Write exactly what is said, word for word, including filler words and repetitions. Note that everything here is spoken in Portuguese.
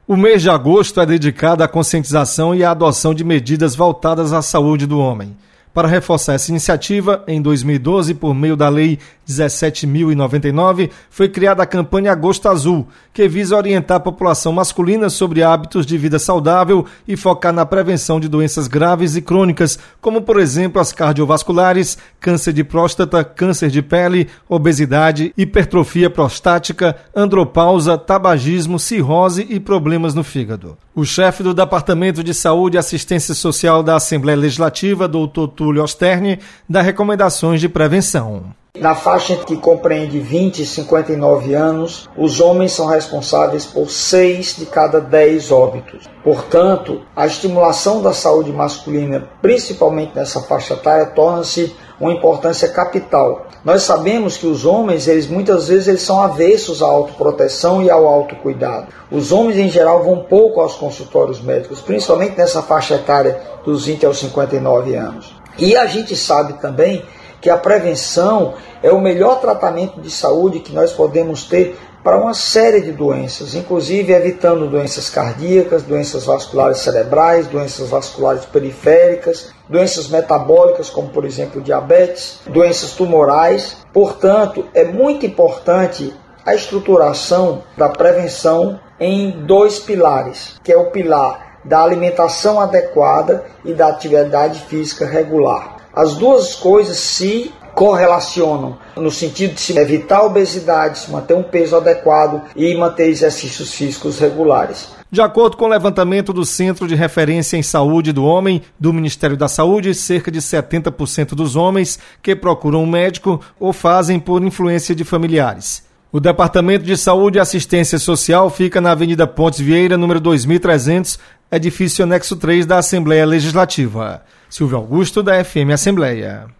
O mês de agosto é dedicado à conscientização e à adoção de medidas voltadas à saúde do homem. Para reforçar essa iniciativa, em dois mil e doze, por meio da Lei dezessete mil e noventa e nove, foi criada a campanha Agosto Azul, que visa orientar a população masculina sobre hábitos de vida saudável e focar na prevenção de doenças graves e crônicas, como, por exemplo, as cardiovasculares, câncer de próstata, câncer de pele, obesidade, hipertrofia prostática, andropausa, tabagismo, cirrose e problemas no fígado. O chefe do Departamento de Saúde e Assistência Social da Assembleia Legislativa, doutor Túlio Osterni, dá recomendações de prevenção. Na faixa que compreende vinte e cinquenta e nove anos, os homens são responsáveis por seis de cada dez óbitos. Portanto, a estimulação da saúde masculina, principalmente nessa faixa etária, torna-se uma importância capital. Nós sabemos que os homens, eles muitas vezes eles são avessos à autoproteção e ao autocuidado. Os homens, em geral, vão pouco aos consultórios médicos, principalmente nessa faixa etária dos vinte aos cinquenta e nove anos. E a gente sabe também que a prevenção é o melhor tratamento de saúde que nós podemos ter para uma série de doenças, inclusive evitando doenças cardíacas, doenças vasculares cerebrais, doenças vasculares periféricas, doenças metabólicas, como por exemplo diabetes, doenças tumorais. Portanto, é muito importante a estruturação da prevenção em dois pilares, que é o pilar da alimentação adequada e da atividade física regular. As duas coisas se correlacionam no sentido de se evitar a obesidade, se manter um peso adequado e manter exercícios físicos regulares. De acordo com o levantamento do Centro de Referência em Saúde do Homem do Ministério da Saúde, cerca de setenta por cento dos homens que procuram um médico o fazem por influência de familiares. O Departamento de Saúde e Assistência Social fica na Avenida Pontes Vieira, número dois mil e trezentos, edifício anexo três da Assembleia Legislativa. Silvio Augusto, da F M Assembleia.